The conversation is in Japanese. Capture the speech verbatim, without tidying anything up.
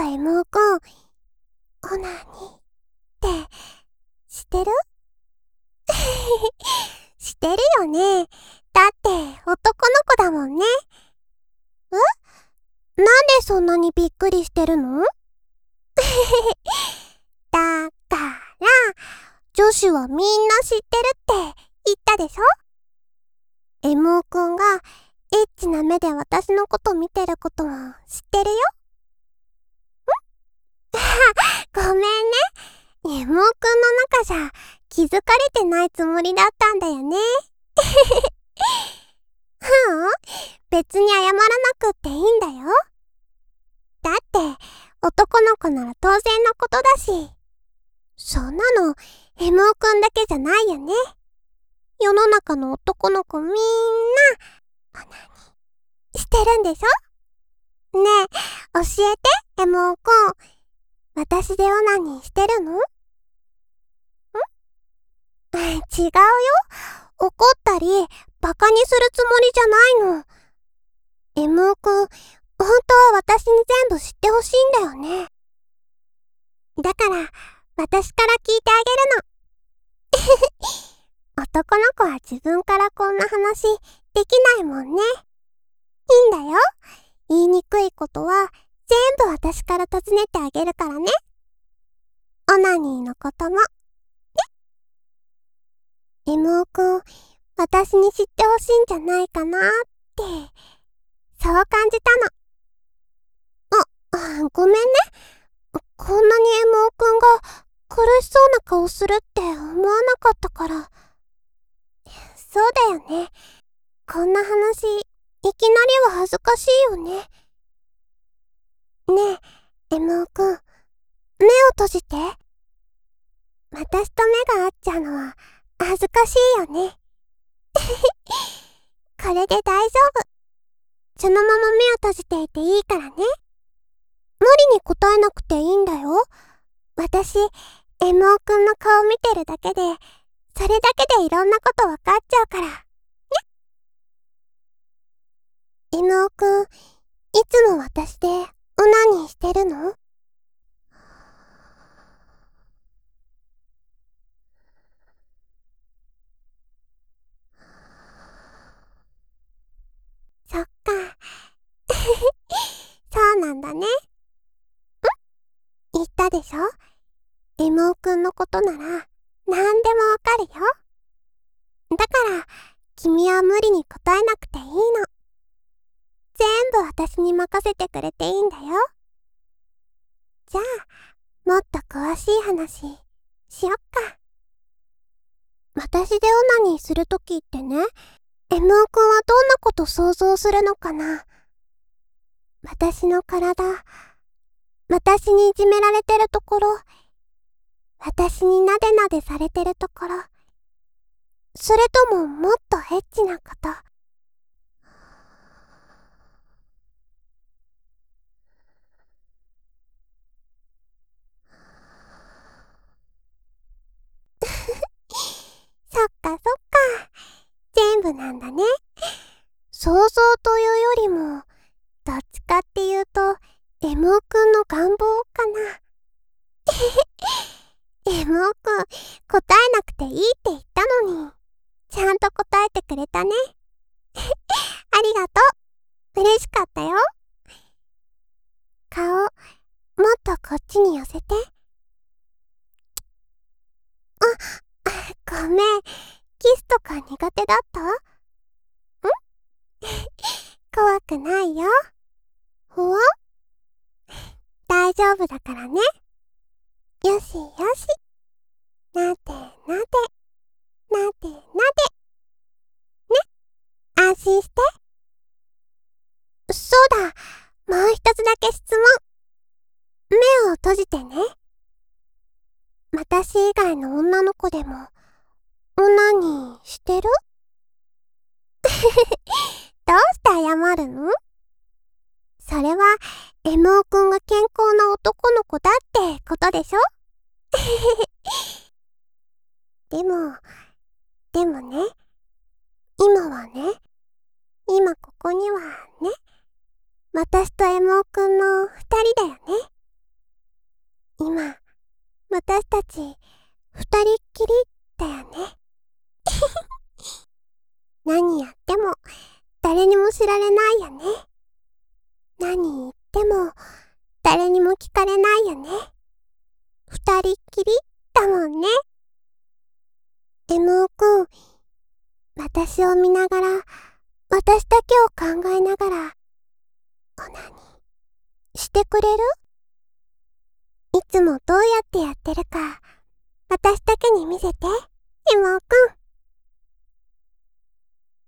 M くん、オナニーってしてる？してるよね。だって男の子だもんね。え？なんでそんなにびっくりしてるの？だから、女子はみんな知ってるって言ったでしょ？ M くんがエッチな目で私のこと見てることも知ってるよ。ごめんね。M くんの中じゃ気づかれてないつもりだったんだよね。ふん、別に謝らなくっていいんだよ。だって男の子なら当然のことだし。そんなの M くんだけじゃないよね。世の中の男の子みんなオナニーしてるんでしょ？ねえ、教えて M くん。私でオナニーしてるの？ん？違うよ。怒ったりバカにするつもりじゃないの。M くん、本当は私に全部知ってほしいんだよね。だから私から聞いてあげるの。男の子は自分からこんな話できないもんね。いいんだよ。言いにくいことは全部私から尋ねてあげるからね。オナニーのことも。ね。M くん、私に知ってほしいんじゃないかなって、そう感じたの。あ、ごめんね。こんなに M くんが苦しそうな顔するって思わなかったから。そうだよね。こんな話、いきなりは恥ずかしいよね。ねえ、M くん、目を閉じて。私と目が合っちゃうのは恥ずかしいよね。これで大丈夫。そのまま目を閉じていていいからね。無理に答えなくていいんだよ。私、M くんの顔見てるだけで、それだけでいろんなことわかっちゃうから。ね。M くん、いつも私でオナニーしてるの？そっか。そうなんだね。ん？言ったでしょ？ M くんのことなら何でもわかるよ。だから君は無理に答えなくていいの。全部私に任せてくれていいんだよ。じゃあもっと詳しい話しよっか。私でオナニーするときってね、 M くんはどんなこと想像するのかな。私の体、私にいじめられてるところ、私になでなでされてるところ、それとももっとエッチなこと。そっかそっか、全部なんだね。想像というよりも、どっちかっていうと M くんの願望かな。M くん、答えなくていいって言ったのに、ちゃんと答えてくれたね。ありがとう。嬉しかったよ。顔、もっとこっちに寄せて。あ、ごめん。キスとか苦手だった？ん？怖くないよ。ほわ？大丈夫だからね。よしよし。なでなで。なでなで。ね。安心して。そうだ。もう一つだけ質問。目を閉じてね。私以外の女の子でもオナニーしてる？どうして謝るの？それは M くんが健康な男の子だってことでしょ？でも、でもね、今はね、今ここにはね、私と M くんの二人だよね。 今、私たち、二人っきりだよね。何やっても、誰にも知られないよね。何言っても、誰にも聞かれないよね。二人っきりだもんね。エモーくん、私を見ながら、私だけを考えながら、オナニーしてくれる？いつもどうやってやってるか、私だけに見せて、エモーくん。